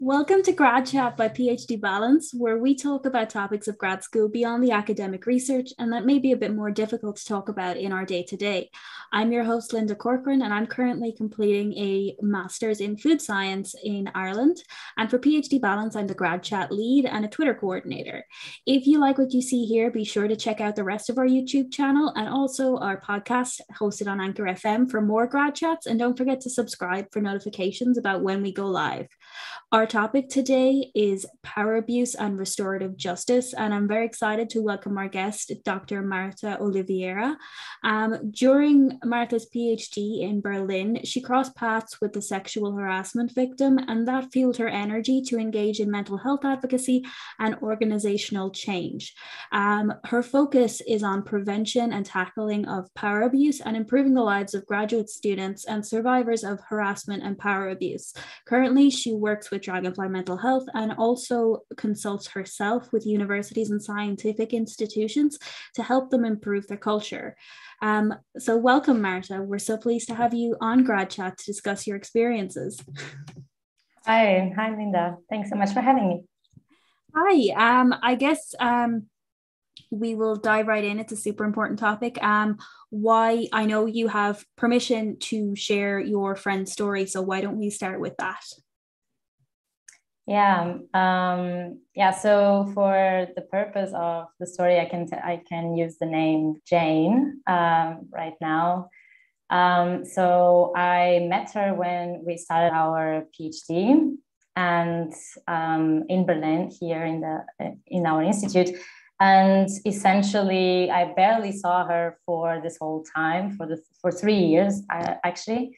Welcome to Grad Chat by PhD Balance, where we talk about topics of grad school beyond the academic research and that may be a bit more difficult to talk about in our day to day. I'm your host, Linda Corcoran, and I'm currently completing a master's in food science in Ireland. And for PhD Balance, I'm the Grad Chat lead and a Twitter coordinator. If you like what you see here, be sure to check out the rest of our YouTube channel and also our podcast hosted on Anchor FM for more grad chats. And don't forget to subscribe for notifications about when we go live. Our topic today is power abuse and restorative justice, and I'm very excited to welcome our guest, Dr. Marta Oliveira. During Marta's PhD in Berlin, she crossed paths with a sexual harassment victim, and that fueled her energy to engage in mental health advocacy and organizational change. Her focus is on prevention and tackling of power abuse and improving the lives of graduate students and survivors of harassment and power abuse. Currently, she works with Dragonfly Mental Health and also consults herself with universities and scientific institutions to help them improve their culture. So welcome, Marta. We're so pleased to have you on Grad Chat to discuss your experiences. Hi, Linda. Thanks so much for having me. Hi. I guess we will dive right in. It's a super important topic. Why I know you have permission to share your friend's story, so why don't we start with that? So for the purpose of the story, I can use the name Jane right now. So I met her when we started our PhD, and in Berlin, here in our institute. And essentially, I barely saw her for this whole time, for 3 years, actually.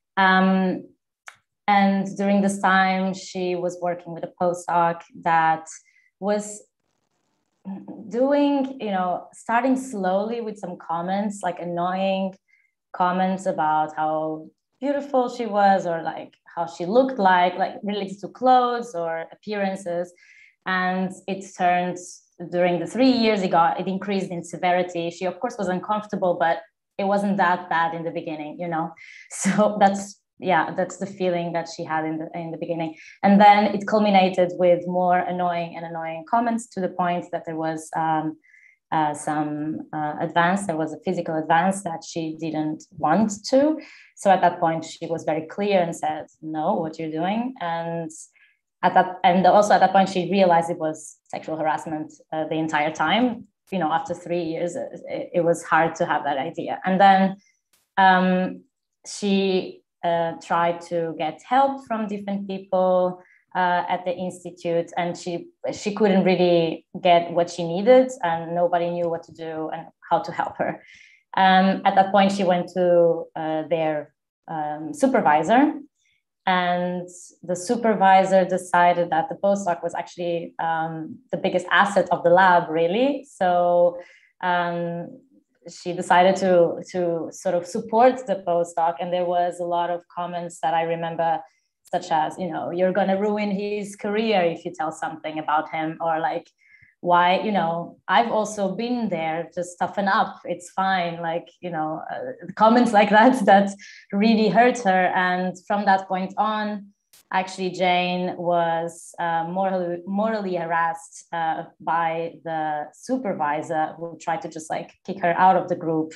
And during this time, she was working with a postdoc that was doing, starting slowly with some comments, like annoying comments about how beautiful she was, or like how she looked like related to clothes or appearances. And it turned, during the 3 years, it increased in severity. She, of course, was uncomfortable, but it wasn't that bad in the beginning, So that's the feeling that she had in the beginning. And then it culminated with more annoying comments, to the point that there was some advance. There was a physical advance that she didn't want to. So at that point, she was very clear and said, "No, what you're doing." And also at that point, she realized it was sexual harassment the entire time. After 3 years, it was hard to have that idea. And then she tried to get help from different people at the institute, and she couldn't really get what she needed, and nobody knew what to do and how to help her. At that point, she went to their supervisor, and the supervisor decided that the postdoc was actually the biggest asset of the lab, really. So she decided to sort of support the postdoc. And there was a lot of comments that I remember, such as, "You're going to ruin his career if you tell something about him," or like, "Why, I've also been there, just toughen up, it's fine." Comments like that really hurt her. And from that point on, actually, Jane was morally harassed by the supervisor, who tried to just kick her out of the group,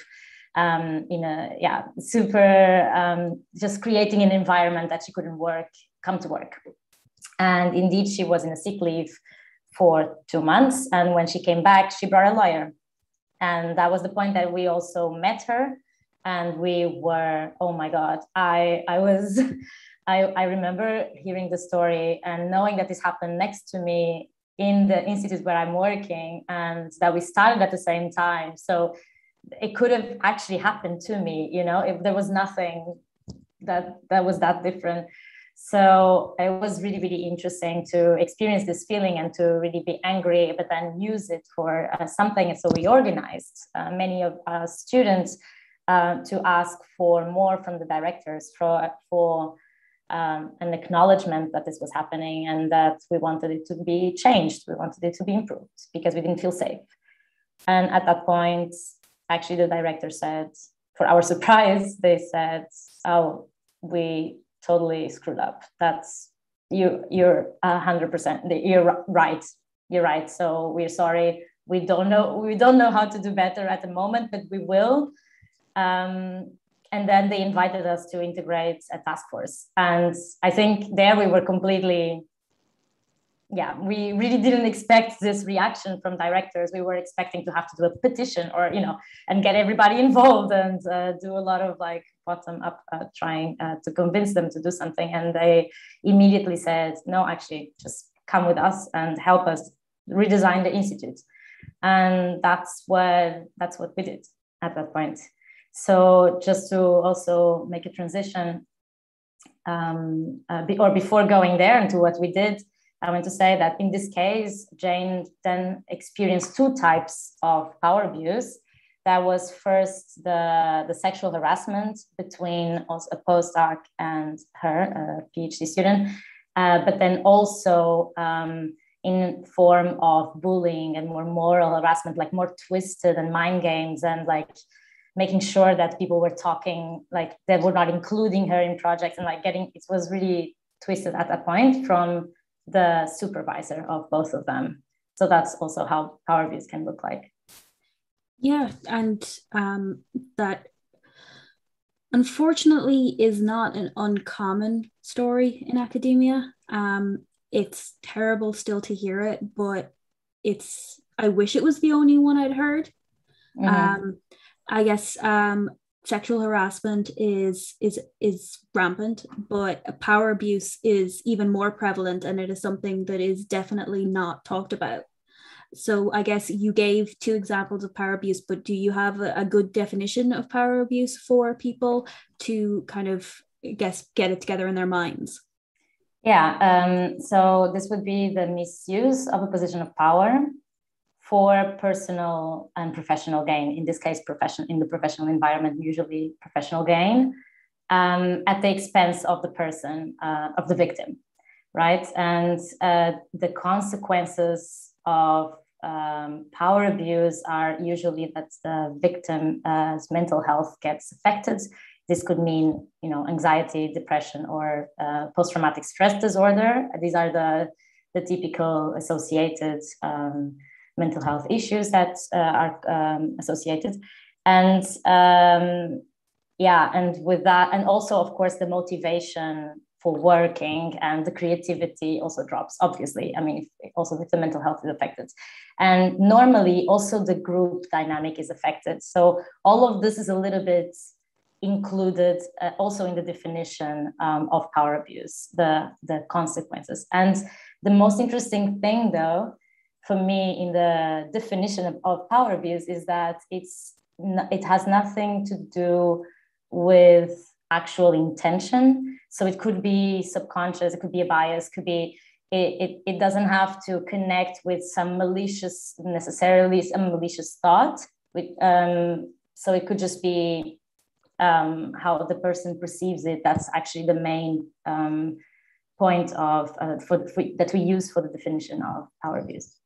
just creating an environment that she couldn't come to work. And indeed, she was in a sick leave for 2 months. And when she came back, she brought a lawyer. And that was the point that we also met her. And we were, oh my God, I remember hearing the story and knowing that this happened next to me in the institute where I'm working, and that we started at the same time. So it could have actually happened to me, if there was nothing that was that different. So it was really, really interesting to experience this feeling and to really be angry, but then use it for something. And so we organized many of our students to ask for more from the directors for an acknowledgement that this was happening, and that we wanted it to be changed. We wanted it to be improved because we didn't feel safe. And at that point, actually, the director said, for our surprise, they said, "Oh, we totally screwed up. That's you're 100%. You're right. You're right. So we're sorry. We don't know how to do better at the moment, but we will. And then they invited us to integrate a task force. And I think there we were completely, we really didn't expect this reaction from directors. We were expecting to have to do a petition or, and get everybody involved and do a lot of like bottom up trying to convince them to do something. And they immediately said, no, actually just come with us and help us redesign the institute. And that's what we did at that point. So just to also make a transition, or before going there into what we did, I want to say that in this case, Jane then experienced two types of power abuse. That was first the sexual harassment between also a postdoc and her, a PhD student, but then also in form of bullying and more moral harassment, like more twisted and mind games and like making sure that people were talking, like they were not including her in projects and like it was really twisted at that point from the supervisor of both of them. So that's also how power abuse can look like. Yeah, and that unfortunately is not an uncommon story in academia. It's terrible still to hear it, but I wish it was the only one I'd heard. Mm-hmm. I guess sexual harassment is rampant, but power abuse is even more prevalent, and it is something that is definitely not talked about. So I guess you gave two examples of power abuse, but do you have a good definition of power abuse for people to kind of, I guess, get it together in their minds? Yeah, so this would be the misuse of a position of power for personal and professional gain. In this case, in the professional environment, usually professional gain, at the expense of the person, of the victim, right? And the consequences of power abuse are usually that the victim's mental health gets affected. This could mean, anxiety, depression, or post-traumatic stress disorder. These are the typical associated mental health issues that are associated. And and with that, and also, of course, the motivation for working and the creativity also drops, obviously. I mean, also if the mental health is affected. And normally also the group dynamic is affected. So all of this is a little bit included also in the definition of power abuse, the consequences. And the most interesting thing, though, for me in the definition of power abuse is that it has nothing to do with actual intention. So it could be subconscious, it could be a bias, could be, it doesn't have to connect with necessarily some malicious thought. So it could just be how the person perceives it. That's actually the main point of that we use for the definition of power abuse.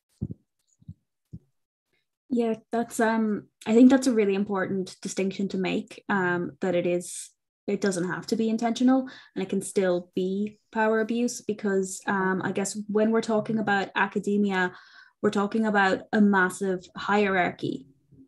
Yeah, that's I think that's a really important distinction to make, that it doesn't have to be intentional and it can still be power abuse, because I guess when we're talking about academia, we're talking about a massive hierarchy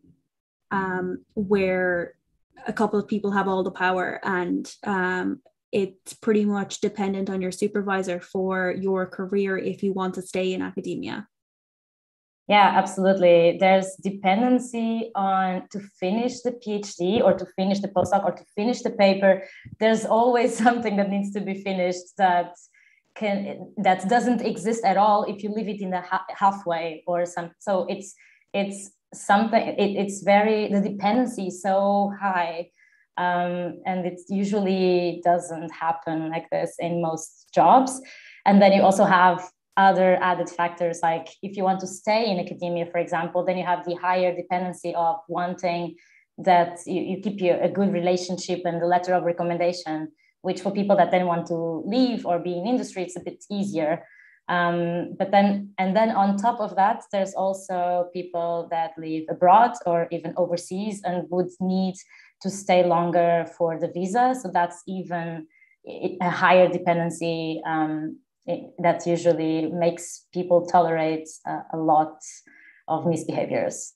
where a couple of people have all the power, and it's pretty much dependent on your supervisor for your career if you want to stay in academia. Yeah, absolutely. There's dependency on to finish the PhD or to finish the postdoc or to finish the paper. There's always something that needs to be finished that doesn't exist at all if you leave it in the halfway or some. So it's something. It's the dependency is so high, and it usually doesn't happen like this in most jobs. And then you also have other added factors, like if you want to stay in academia, for example, then you have the higher dependency of wanting that you keep a good relationship and the letter of recommendation, which for people that then want to leave or be in industry, it's a bit easier. But then on top of that, there's also people that live abroad or even overseas and would need to stay longer for the visa. So that's even a higher dependency that usually makes people tolerate a lot of misbehaviors.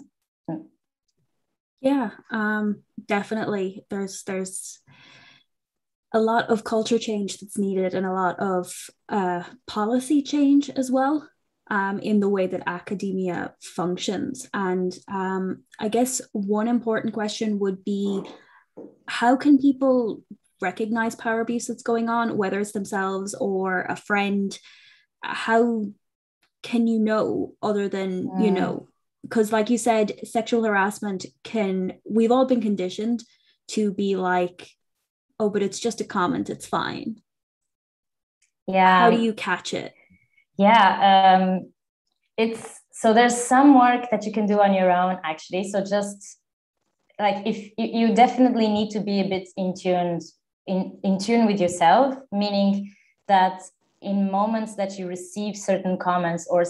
Yeah, definitely. There's a lot of culture change that's needed and a lot of policy change as well, in the way that academia functions. And I guess one important question would be, how can people recognize power abuse that's going on, whether it's themselves or a friend? How can you know, other than, because like you said, sexual harassment we've all been conditioned to be like, oh, but it's just a comment, it's fine. Yeah. How do you catch it? Yeah. So there's some work that you can do on your own, actually. So just like, if you definitely need to be a bit in tune with yourself, meaning that in moments that you receive certain comments or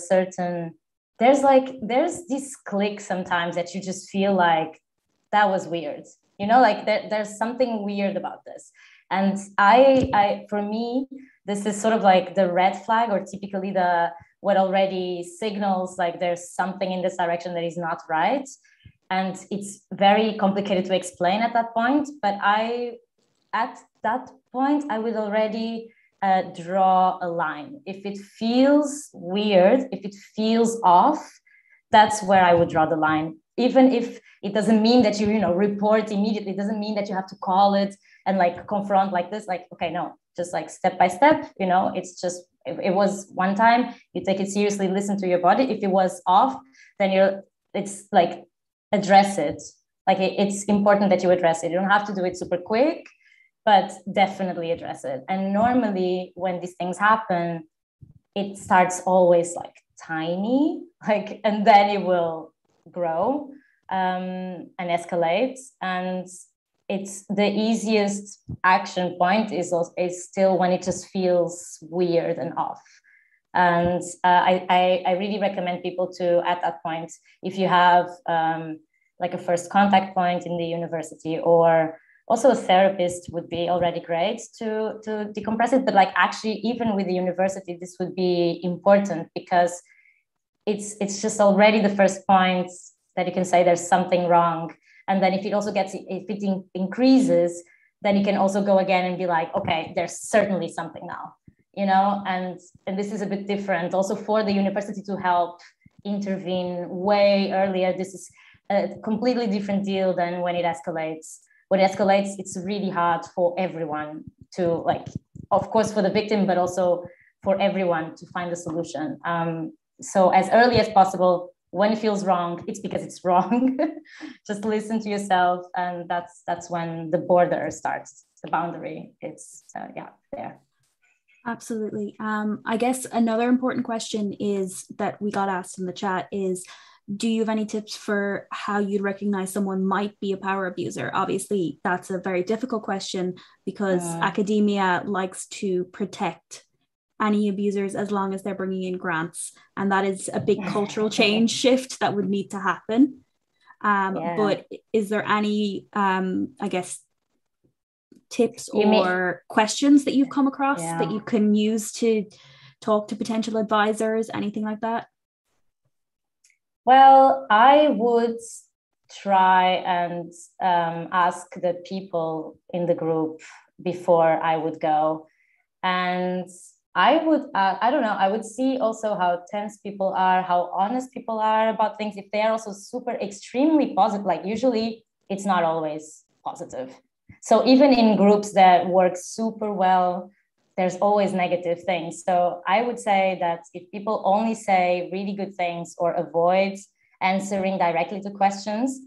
there's this click sometimes that you just feel like that was weird, like there's something weird about this. And I for me, this is sort of like the red flag, or typically what already signals like there's something in this direction that is not right. And it's very complicated to explain at that point, but at that point I would already draw a line. If it feels weird, if it feels off, that's where I would draw the line. Even if it doesn't mean that you report immediately, it doesn't mean that you have to call it and like confront like this, like, okay, no, just like step by step, it's just, if it was one time, you take it seriously, listen to your body. If it was off, then it's like, address it. Like it's important that you address it. You don't have to do it super quick, but definitely address it. And normally when these things happen, it starts always like tiny, like, and then it will grow and escalate. And it's the easiest action point is still when it just feels weird and off. And I really recommend people to, at that point, if you have like a first contact point in the university, or also a therapist would be already great to decompress it. But like actually, even with the university, this would be important, because it's just already the first point that you can say there's something wrong. And then if it increases, then you can also go again and be like, okay, there's certainly something now. And this is a bit different also for the university to help intervene way earlier. This is a completely different deal than when it escalates. When it escalates, it's really hard for everyone to, like, of course for the victim, but also for everyone to find a solution. So as early as possible, when it feels wrong, it's because it's wrong. Just listen to yourself, and that's when the border starts, the boundary. It's there. Absolutely. I guess another important question is that we got asked in the chat is, do you have any tips for how you'd recognize someone might be a power abuser? Obviously, that's a very difficult question, because academia likes to protect any abusers as long as they're bringing in grants. And that is a big cultural change shift that would need to happen. But is there any, I guess, tips or questions that you've come across that you can use to talk to potential advisors, anything like that? Well, I would try and ask the people in the group before I would go. And I would, I don't know, I would see also how tense people are, how honest people are about things. If they are also super extremely positive, like usually it's not always positive. So even in groups that work super well, there's always negative things. So I would say that if people only say really good things or avoid answering directly to questions,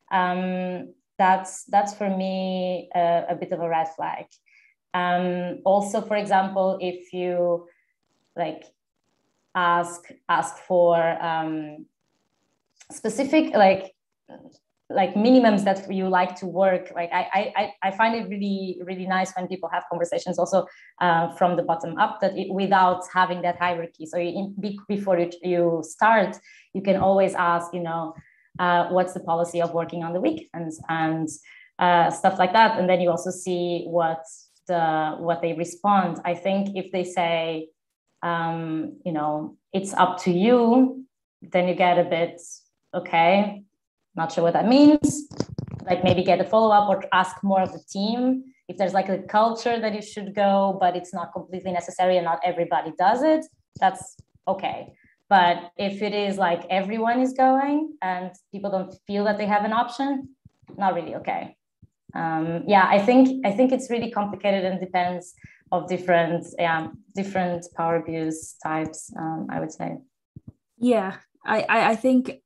that's for me a bit of a red flag. Also, for example, if you like ask for specific like minimums that you like to work, like I find it really, really nice when people have conversations also from the bottom up, without having that hierarchy. So before you start, you can always ask, what's the policy of working on the weekends and stuff like that. And then you also see what they respond. I think if they say it's up to you, then you get a bit, okay, not sure what that means. Like maybe get a follow-up or ask more of the team. If there's like a culture that you should go, but it's not completely necessary and not everybody does it, that's okay. But if it is like everyone is going and people don't feel that they have an option, not really okay. I think it's really complicated and depends of different power abuse types, I would say. Yeah, I think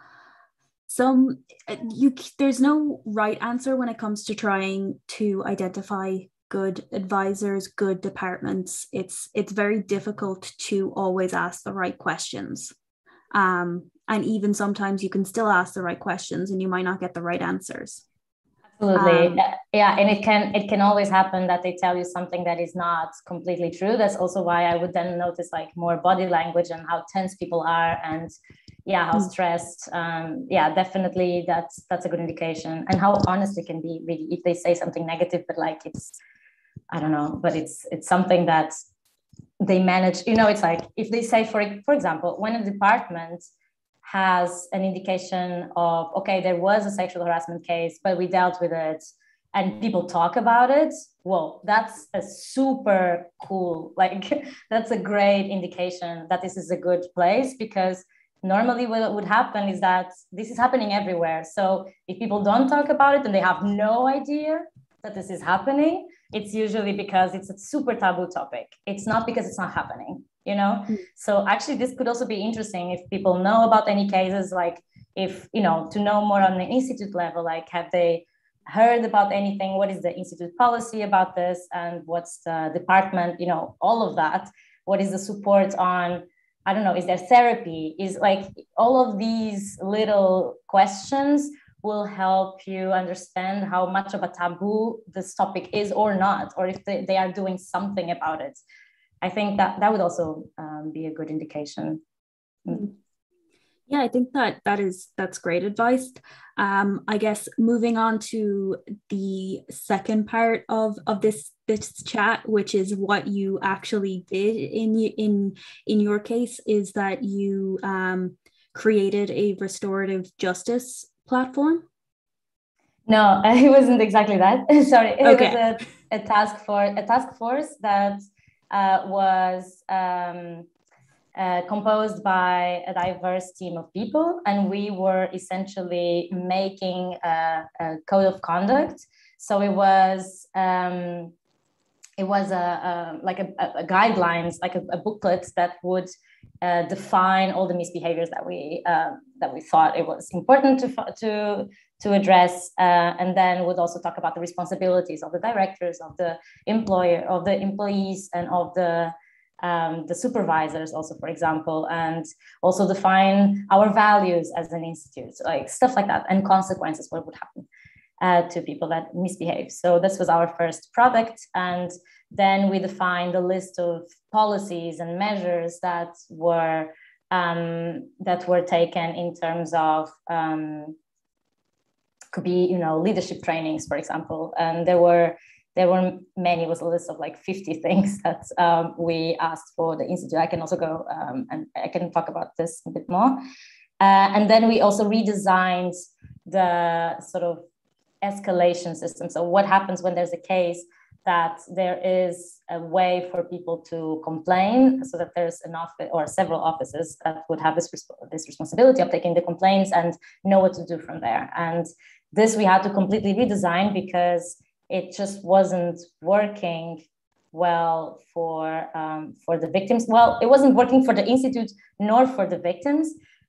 there's no right answer when it comes to trying to identify good advisors, good departments. It's very difficult to always ask the right questions. And even sometimes you can still ask the right questions and you might not get the right answers. Absolutely. And it can always happen that they tell you something that is not completely true. That's also why I would then notice like more body language and how tense people are and how stressed. Definitely that's a good indication. And how honest it can be really if they say something negative, but like I don't know, but it's something that they manage, it's like if they say, for example, when a department has an indication of, okay, there was a sexual harassment case, but we dealt with it and people talk about it, well, that's a super cool, like that's a great indication that this is a good place, because normally what would happen is that this is happening everywhere. So if people don't talk about it and they have no idea that this is happening, it's usually because it's a super taboo topic. It's not because it's not happening. So actually this could also be interesting if people know about any cases, like if to know more on the institute level, like have they heard about anything, what is the institute policy about this, and what's the department, all of that, what is the support on, I don't know, is there therapy, is like all of these little questions will help you understand how much of a taboo this topic is or not, or if they are doing something about it. I think that would also be a good indication. Yeah, I think that's great advice. I guess moving on to the second part of this chat, which is what you actually did in your case, is that you created a restorative justice platform. No, it wasn't exactly that. Sorry, it was a task force that was composed by a diverse team of people, and we were essentially making a code of conduct. So it was a guidelines, like a booklet that would define all the misbehaviors that we thought it was important to address, and then would also talk about the responsibilities of the directors, of the employer, of the employees, and of the supervisors also, for example, and also define our values as an institute, like stuff like that, and consequences, what would happen to people that misbehave. So this was our first product, and then we defined a list of policies and measures that were taken in terms of could be leadership trainings, for example, and there were many. It was a list of like 50 things that we asked for the institute. I can also go and I can talk about this a bit more. And then we also redesigned the sort of escalation system. So what happens when there's a case that there is a way for people to complain, so that there's an office or several offices that would have this responsibility of taking the complaints and know what to do from there. And this we had to completely redesign because it just wasn't working well for the victims. Well, it wasn't working for the institute nor for the victims,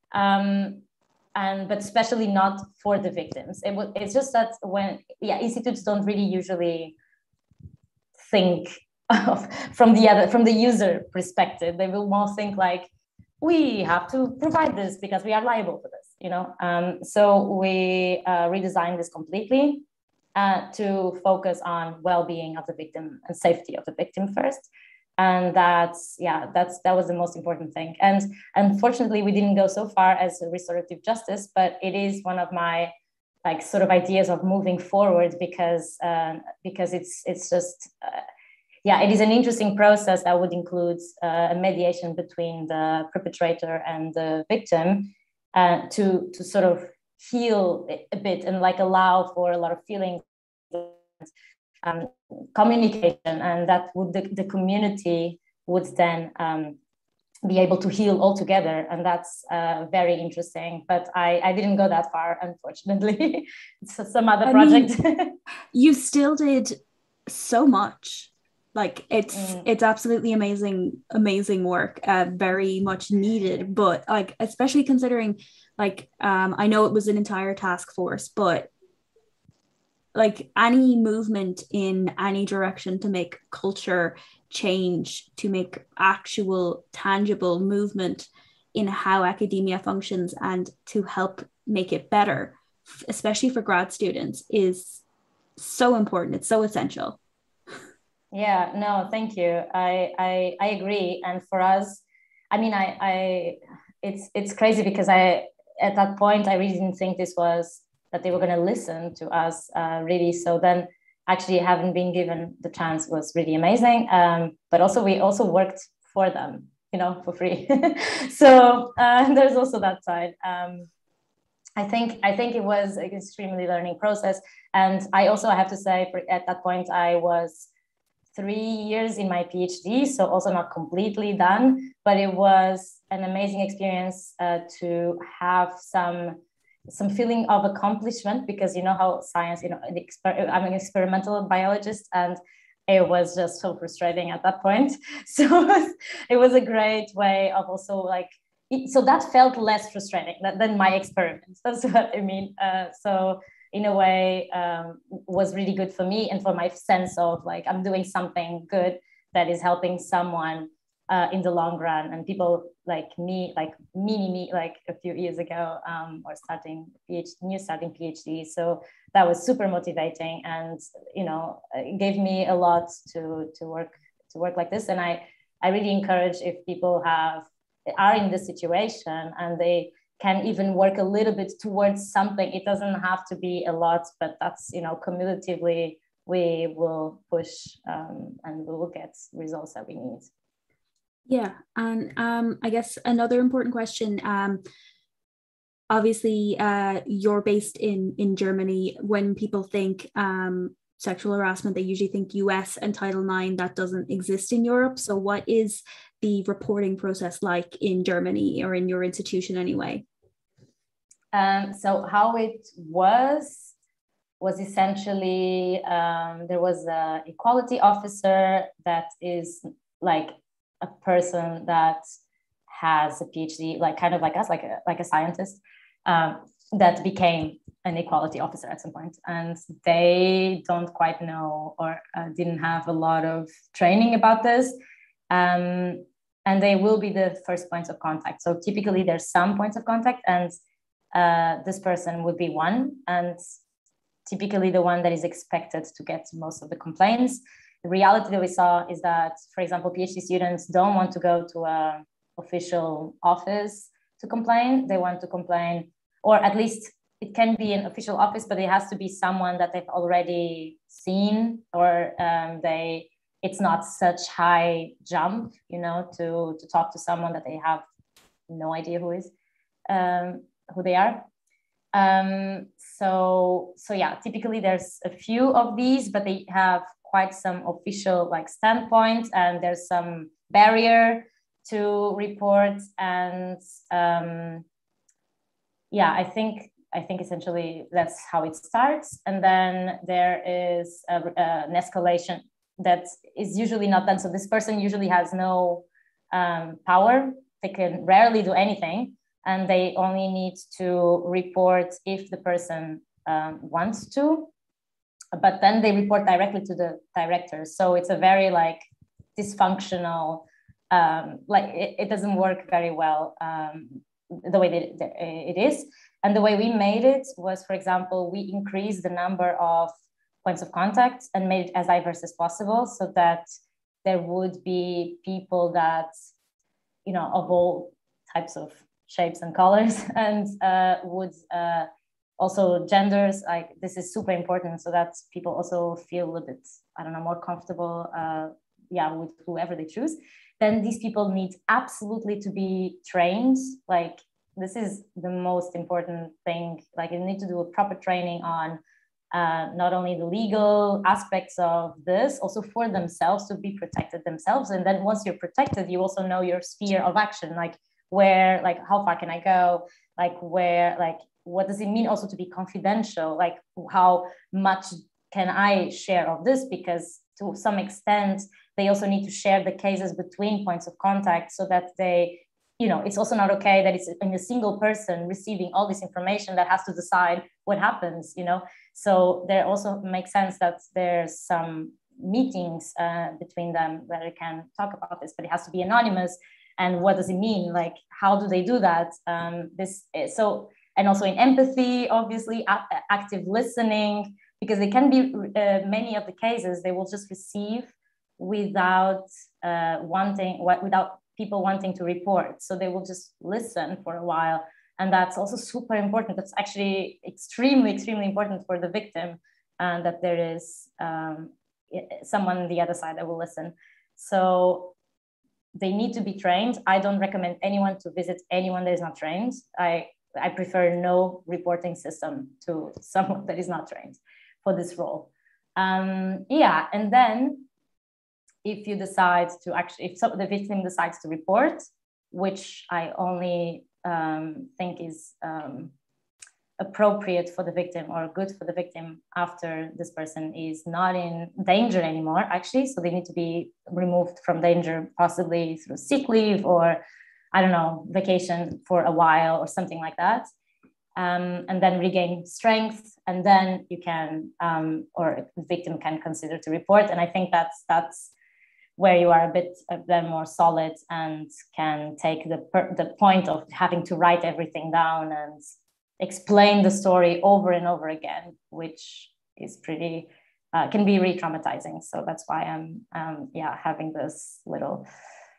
but especially not for the victims. It's just that when institutes don't really usually think from the user perspective. They will more think like, we have to provide this because we are liable for this, so we redesigned this completely to focus on well-being of the victim and safety of the victim first. And that was the most important thing. And unfortunately, we didn't go so far as restorative justice, but it is one of my like sort of ideas of moving forward because it's just yeah, it is an interesting process that would include a mediation between the perpetrator and the victim, to sort of heal a bit and like allow for a lot of feelings, um, communication, and that would the community would then be able to heal all together. And that's very interesting, but I didn't go that far, unfortunately. It's some other project. You still did so much. Like it's absolutely amazing work, very much needed, but like especially considering like I know it was an entire task force, but like any movement in any direction to make culture change, to make actual tangible movement in how academia functions and to help make it better, especially for grad students, is so important. It's so essential. Yeah, no, thank you. I agree. And for us, I mean, it's crazy because at that point I really didn't think this was that they were going to listen to us, really. So then actually having been given the chance was really amazing. But also we also worked for them, for free. So there's also that side. I think it was an extremely learning process. And I also have to say, at that point, I was 3 years in my PhD, so also not completely done, but it was an amazing experience to have some feeling of accomplishment, because you know how science, I'm an experimental biologist, and it was just so frustrating at that point. So it was a great way of also like, so that felt less frustrating than my experiments. That's what I mean. So in a way, was really good for me and for my sense of like, I'm doing something good that is helping someone in the long run, and people like me, like me, like a few years ago, or starting PhD. So that was super motivating, and it gave me a lot to work like this. And I really encourage, if people are in this situation and they can even work a little bit towards something. It doesn't have to be a lot, but that's, cumulatively we will push, and we will get results that we need. Yeah, and I guess another important question. Obviously, you're based in Germany. When people think sexual harassment, they usually think US and Title IX. That doesn't exist in Europe. So, what is the reporting process like in Germany, or in your institution anyway? So how it was essentially, there was an equality officer that is like a person that has a PhD, like kind of like us, like a scientist, that became an equality officer at some point, and they don't quite know, or didn't have a lot of training about this, and they will be the first points of contact. So typically there's some points of contact, and this person would be one, and typically the one that is expected to get most of the complaints. The reality that we saw is that, for example, PhD students don't want to go to an official office to complain. They want to complain, or at least it can be an official office, but it has to be someone that they've already seen, or it's not such high jump, to talk to someone that they have no idea who they are. So yeah, typically there's a few of these, but they have quite some official like standpoints, and there's some barrier to report. And yeah, I think essentially that's how it starts. And then there is an escalation that is usually not done. So this person usually has no power. They can rarely do anything, and they only need to report if the person wants to. But then they report directly to the director. So it's a very like dysfunctional, it doesn't work very well the way that it is. And the way we made it was, for example, we increased the number of points of contact and made it as diverse as possible, so that there would be people that, of all types of shapes and colors, and would also genders. Like, this is super important, so that people also feel a bit, I don't know, more comfortable with whoever they choose, then these people need absolutely to be trained. Like, this is the most important thing. Like, you need to do a proper training on not only the legal aspects of this, also for themselves, to be protected themselves. And then once you're protected, you also know your sphere of action, like where, like how far can I go, like where, like what does it mean also to be confidential, like how much can I share of this, because to some extent they also need to share the cases between points of contact, so that they, it's also not okay that it's in a single person receiving all this information that has to decide what happens, So there also makes sense that there's some meetings between them where they can talk about this, but it has to be anonymous. And what does it mean? Like, how do they do that? And also in empathy, obviously, active listening, because they can be many of the cases they will just receive without without people wanting to report. So they will just listen for a while. And that's also super important. That's actually extremely, extremely important for the victim, that there is someone on the other side that will listen. So they need to be trained. I don't recommend anyone to visit anyone that is not trained. I prefer no reporting system to someone that is not trained for this role. And then if you decide to if the victim decides to report, which I only think is appropriate for the victim or good for the victim after this person is not in danger anymore, actually. So they need to be removed from danger, possibly through sick leave or, I don't know, vacation for a while or something like that. And then regain strength, and then you can, or the victim can consider to report. And I think that's where you are a bit then more solid and can take the point of having to write everything down and explain the story over and over again, which is pretty, can be re-traumatizing. So that's why I'm, having this little,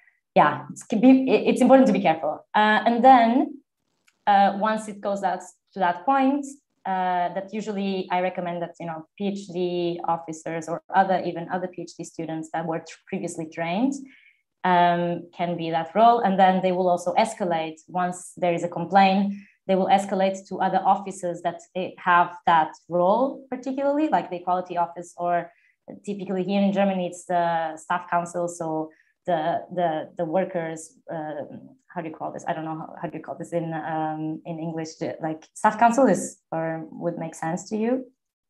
it's important to be careful. And then once it goes to that point, that usually I recommend that, PhD officers or other PhD students that were previously trained can be that role. And then they will also escalate once there is a complaint. They will escalate to other offices that have that role, particularly like the Equality Office, or typically here in Germany, it's the Staff Council. So the workers, how do you call this? I don't know how do you call this in English? Like Staff Council would make sense to you?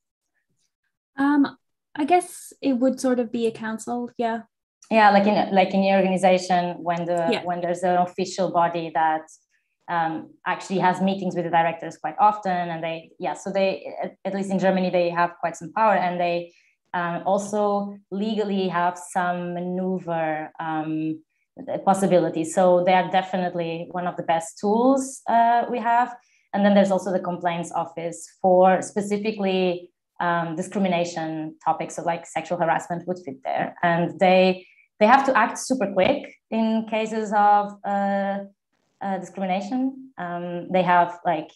I guess it would sort of be a council, yeah. Yeah, like in your organization, when there's an official body that actually has meetings with the directors quite often, and they at least in Germany, they have quite some power, and they also legally have some maneuver possibilities. So they are definitely one of the best tools we have. And then there's also the complaints office for specifically discrimination topics, so like sexual harassment would fit there. And they have to act super quick in cases of discrimination. They have like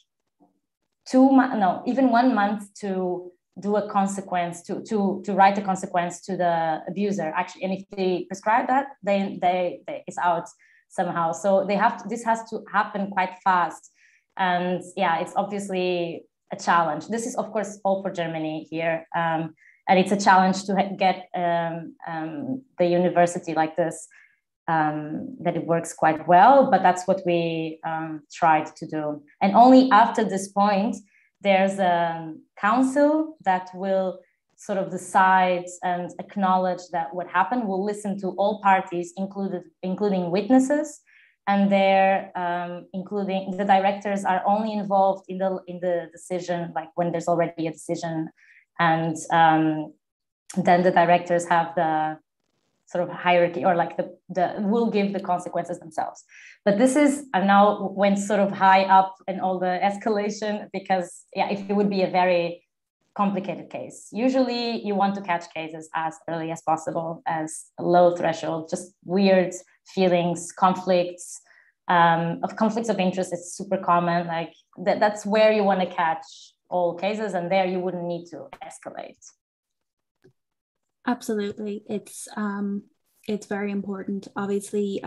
even 1 month to do a consequence, to write a consequence to the abuser, actually. And if they prescribe that, they it's out somehow. So this has to happen quite fast. And it's obviously a challenge. This is, of course, all for Germany here. And it's a challenge to get the university like this, that it works quite well, but that's what we tried to do. And only after this point, there's a council that will sort of decide and acknowledge that what happened, will listen to all parties, including witnesses, and including the directors are only involved in the decision, like when there's already a decision, and then the directors have the sort of hierarchy, or like will give the consequences themselves. But this is now went sort of high up in all the escalation, because if it would be a very complicated case. Usually you want to catch cases as early as possible, as low threshold, just weird feelings, conflicts of interest is super common. Like that's where you want to catch all cases, and there you wouldn't need to escalate. Absolutely. It's It's very important. Obviously,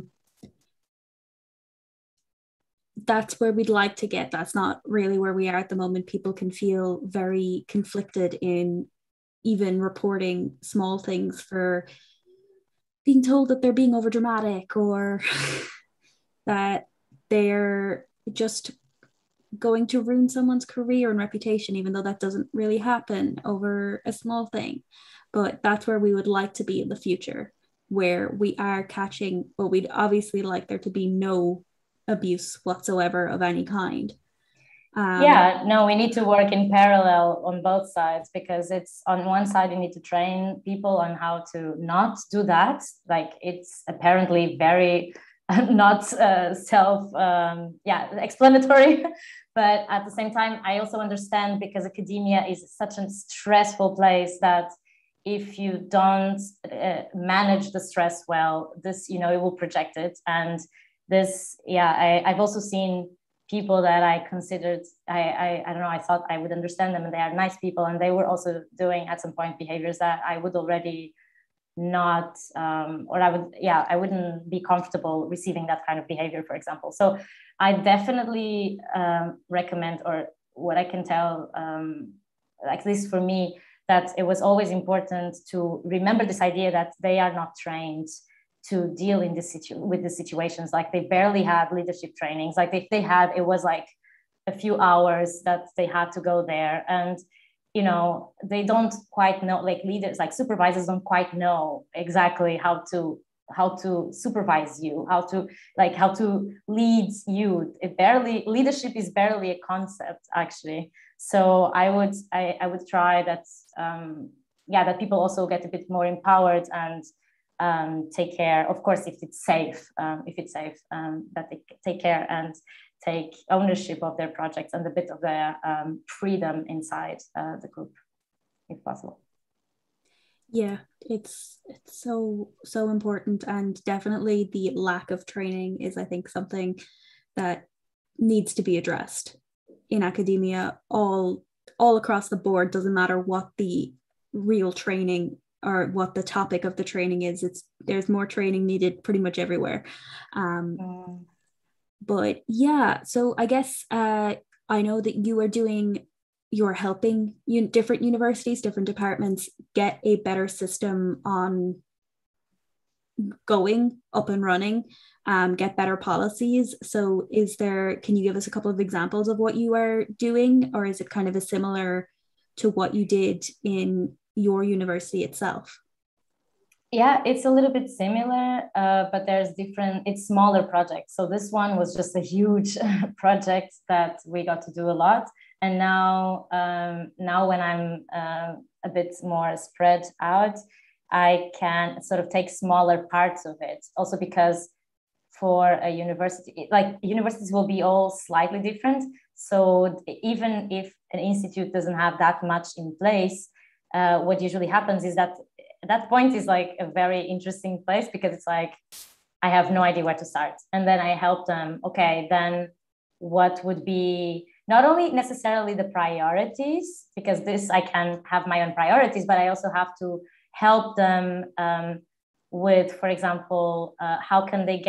that's where we'd like to get. That's not really where we are at the moment. People can feel very conflicted in even reporting small things for being told that they're being overdramatic or that they're just going to ruin someone's career and reputation, even though that doesn't really happen over a small thing. But that's where we would like to be in the future, where we are catching, well, we'd obviously like there to be no abuse whatsoever of any kind. Yeah, no, we need to work in parallel on both sides, because it's on one side, you need to train people on how to not do that. Like, it's apparently very not explanatory. But at the same time, I also understand, because academia is such a stressful place that if you don't manage the stress well, this, you know, it will project it. And this, I've also seen people that I considered, I don't know, I thought I would understand them and they are nice people. And they were also doing at some point behaviors that I would already not, I wouldn't be comfortable receiving that kind of behavior, for example. So I definitely recommend, or what I can tell, at least for me, that it was always important to remember this idea that they are not trained to deal in with the situations. Like, they barely had leadership trainings. Like, if they had, it was like a few hours that they had to go there. And, you know, they don't quite know, like leaders, like supervisors don't quite know exactly how to supervise you, how to lead you. Leadership is barely a concept, actually. So I would try that, that people also get a bit more empowered and take care, of course, if it's safe, that they take care and take ownership of their projects and a bit of their freedom inside the group, if possible. Yeah, it's so important, and definitely the lack of training is, I think, something that needs to be addressed in academia all across the board. Doesn't matter what the real training or what the topic of the training is. There's more training needed pretty much everywhere. But yeah, so I guess I know that you're helping different universities, different departments get a better system on going up and running, get better policies. So can you give us a couple of examples of what you are doing, or is it kind of a similar to what you did in your university itself? Yeah, it's a little bit similar, but it's smaller projects. So this one was just a huge project that we got to do a lot. And now when I'm a bit more spread out, I can sort of take smaller parts of it. Also because for a university, like universities will be all slightly different. So even if an institute doesn't have that much in place, what usually happens is that that point is like a very interesting place, because it's like, I have no idea where to start. And then I help them, okay, then what would be not only necessarily the priorities, because this, I can have my own priorities, but I also have to help them with, for example, how can they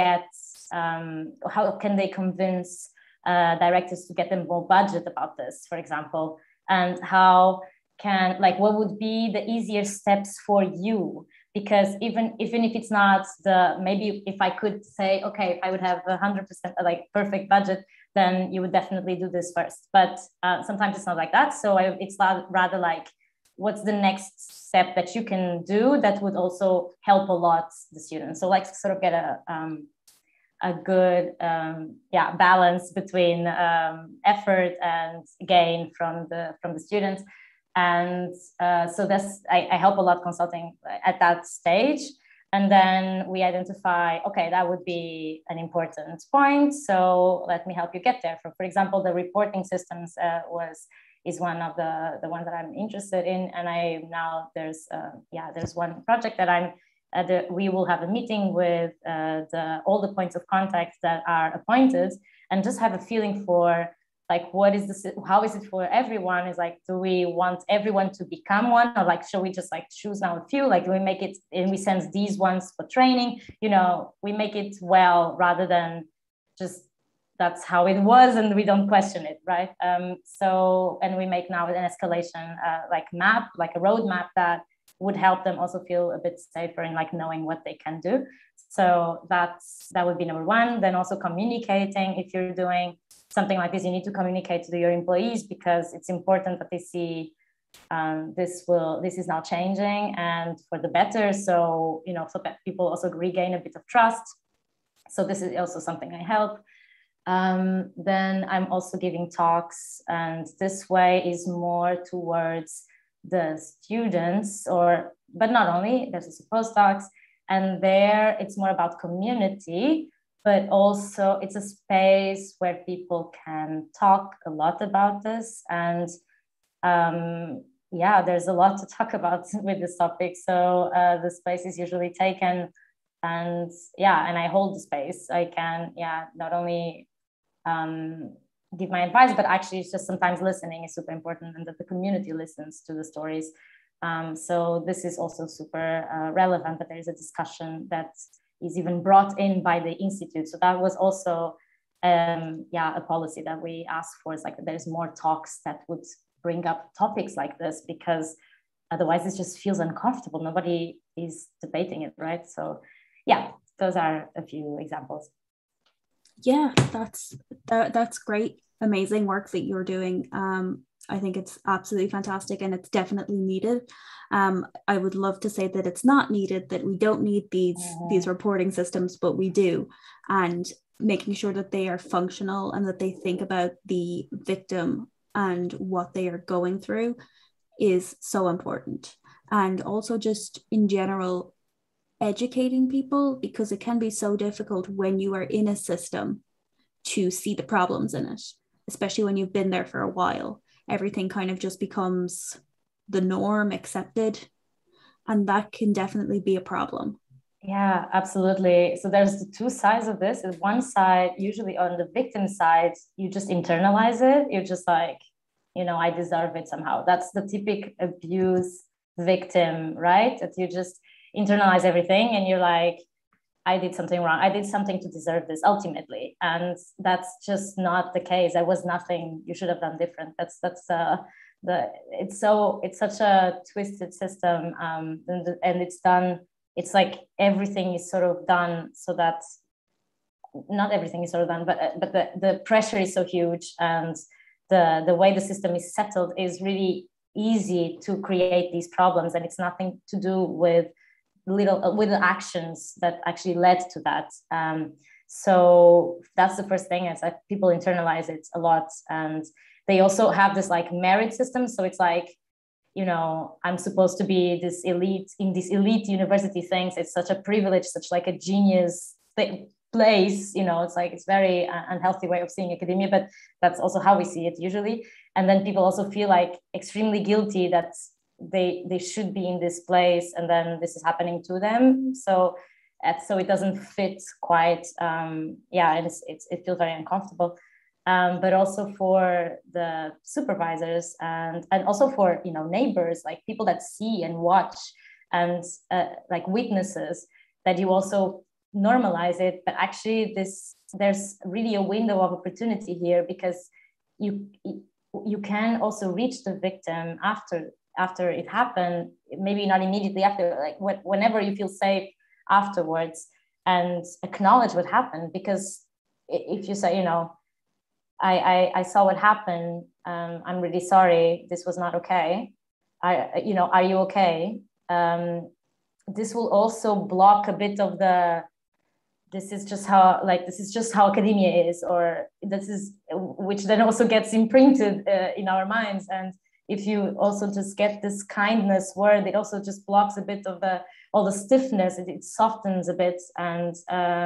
convince directors to get them more budget about this, for example, and what would be the easier steps for you? Because even if it's not maybe if I could say, okay, if I would have 100% like perfect budget, then you would definitely do this first. But sometimes it's not like that. So it's rather like, what's the next step that you can do that would also help a lot the students? So like sort of get a good balance between effort and gain from the students. And so I help a lot consulting at that stage. And then we identify, okay, that would be an important point. So let me help you get there. For example, the reporting systems is one of the ones that I'm interested in. And there's one project that we will have a meeting with all the points of contact that are appointed, and just have a feeling for like, what is this, how is it for everyone? Is like, do we want everyone to become one, or like, should we just like choose now a few? Like, do we make it, and we send these ones for training, you know, we make it well, rather than just that's how it was and we don't question it, right? So, and we make now an escalation like map, like a roadmap that would help them also feel a bit safer in like knowing what they can do. So that would be number one. Then also communicating. If you're doing something like this, you need to communicate to your employees, because it's important that they see this is now changing and for the better. So, you know, so that people also regain a bit of trust. So this is also something I help. Then I'm also giving talks, and this way is more towards the students, but not only, there's also postdocs, and there it's more about community, but also it's a space where people can talk a lot about this. And yeah, there's a lot to talk about with this topic. So the space is usually taken, and yeah, and I hold the space. I can, yeah, not only give my advice, but actually it's just sometimes listening is super important, and that the community listens to the stories. So this is also super relevant, that there is a discussion that is even brought in by the institute. So that was also a policy that we asked for. It's like there's more talks that would bring up topics like this, because otherwise it just feels uncomfortable. Nobody is debating it, right? So yeah, those are a few examples. Yeah, that's great, amazing work that you're doing. I think it's absolutely fantastic, and it's definitely needed. I would love to say that it's not needed, that we don't need these reporting systems, but we do. And making sure that they are functional and that they think about the victim and what they are going through is so important. And also just in general, educating people, because it can be so difficult when you are in a system to see the problems in it, especially when you've been there for a while. Everything kind of just becomes the norm, accepted, and that can definitely be a problem. Yeah, absolutely. So there's the two sides of this. Is one side, usually on the victim side, you just internalize it. You're just like, you know, I deserve it somehow. That's the typical abuse victim, right? That you just internalize everything and you're like, I did something wrong. I did something to deserve this ultimately. And that's just not the case. There was nothing you should have done different. It's such a twisted system. And it's done, it's like everything is sort of done so that not everything is sort of done, but the pressure is so huge, and the way the system is settled is really easy to create these problems, and it's nothing to do with the actions that actually led to that. So that's the first thing, is that people internalize it a lot, and they also have this like merit system. So it's like, you know, I'm supposed to be this elite in this elite university things. It's such a privilege, such like a genius place, you know. It's like, it's very unhealthy way of seeing academia, but that's also how we see it usually. And then people also feel like extremely guilty that they should be in this place, and then this is happening to them. So it doesn't fit quite. And it feels very uncomfortable. But also for the supervisors, and also for, you know, neighbors, like people that see and watch, and like witnesses, that you also normalize it. But actually there's really a window of opportunity here, because you can also reach the victim after it happened, maybe not immediately after, like whenever you feel safe afterwards, and acknowledge what happened. Because if you say, you know, I saw what happened, I'm really sorry, this was not okay, are you okay? This will also block a bit of this is just how academia is, or which then also gets imprinted in our minds. And if you also just get this kindness word, it also just blocks a bit of all the stiffness. It softens a bit, and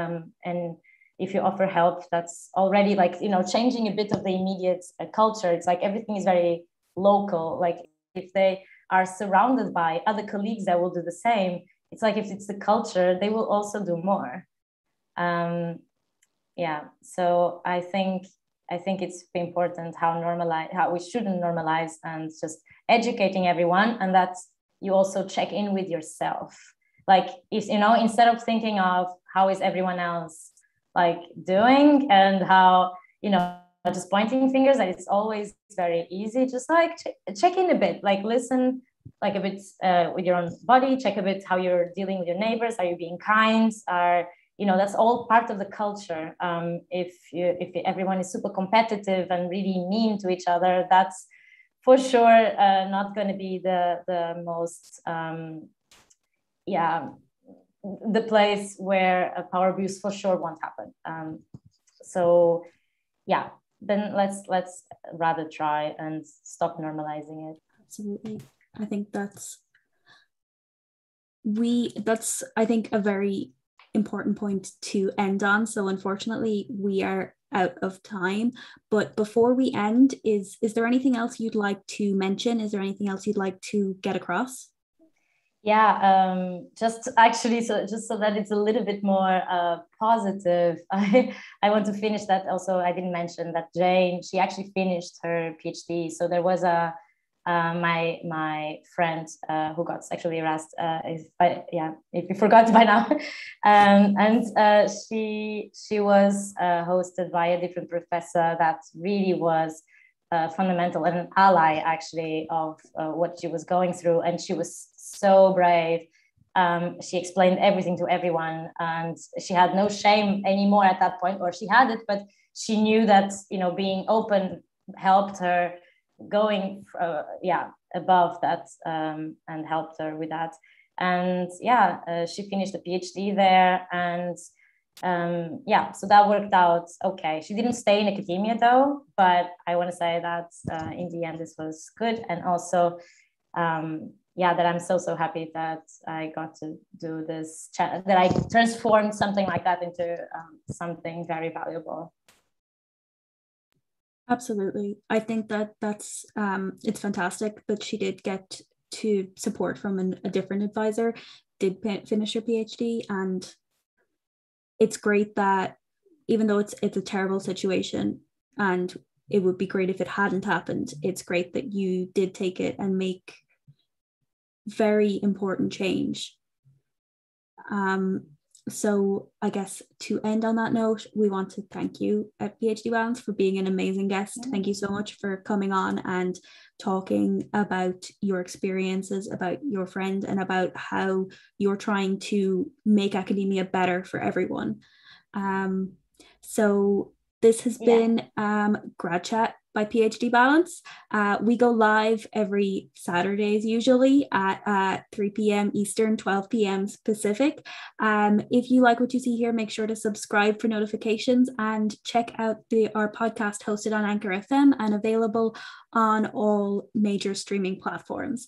if you offer help, that's already like, you know, changing a bit of the immediate culture. It's like everything is very local. Like if they are surrounded by other colleagues that will do the same, it's like, if it's the culture, they will also do more. So I think I think it's important how we shouldn't normalize, and just educating everyone, and that's you also check in with yourself. Like, if instead of thinking of how is everyone else like doing, and how just pointing fingers, that it's always very easy, just like check in a bit, like listen like a bit with your own body, check a bit how you're dealing with your neighbors. Are you being kind? That's all part of the culture. If everyone is super competitive and really mean to each other, that's for sure not going to be the most the place where a power abuse for sure won't happen. So yeah, then let's rather try and stop normalizing it. Absolutely. I think that's I think a very important point to end on. So unfortunately we are out of time, but before we end, is there anything else you'd like to mention? Is there anything else you'd like to get across? Just actually, just so that it's a little bit more positive, I want to finish that. Also, I didn't mention that Jane, she actually finished her PhD. So there was my friend who got sexually harassed, if you forgot by now, and she was hosted by a different professor that really was fundamental and an ally actually of what she was going through, and she was so brave. She explained everything to everyone, and she had no shame anymore at that point, or she had it, but she knew that being open helped her going above that, and helped her with that. And she finished the PhD there, and so that worked out okay. She didn't stay in academia though, but I want to say that in the end this was good. And also that I'm so happy that I got to do this that I transformed something like that into something very valuable. Absolutely. I think that's it's fantastic that she did get to support from a different advisor, did finish her PhD, and it's great that even though it's a terrible situation and it would be great if it hadn't happened, it's great that you did take it and make very important change. So I guess to end on that note, we want to thank you at PhD Balance for being an amazing guest. Thank you so much for coming on and talking about your experiences, about your friend, and about how you're trying to make academia better for everyone. So this has been Grad Chat by PhD Balance. We go live every Saturdays, usually at 3 p.m. Eastern, 12 p.m. Pacific. If you like what you see here, make sure to subscribe for notifications and check out our podcast hosted on Anchor FM and available on all major streaming platforms.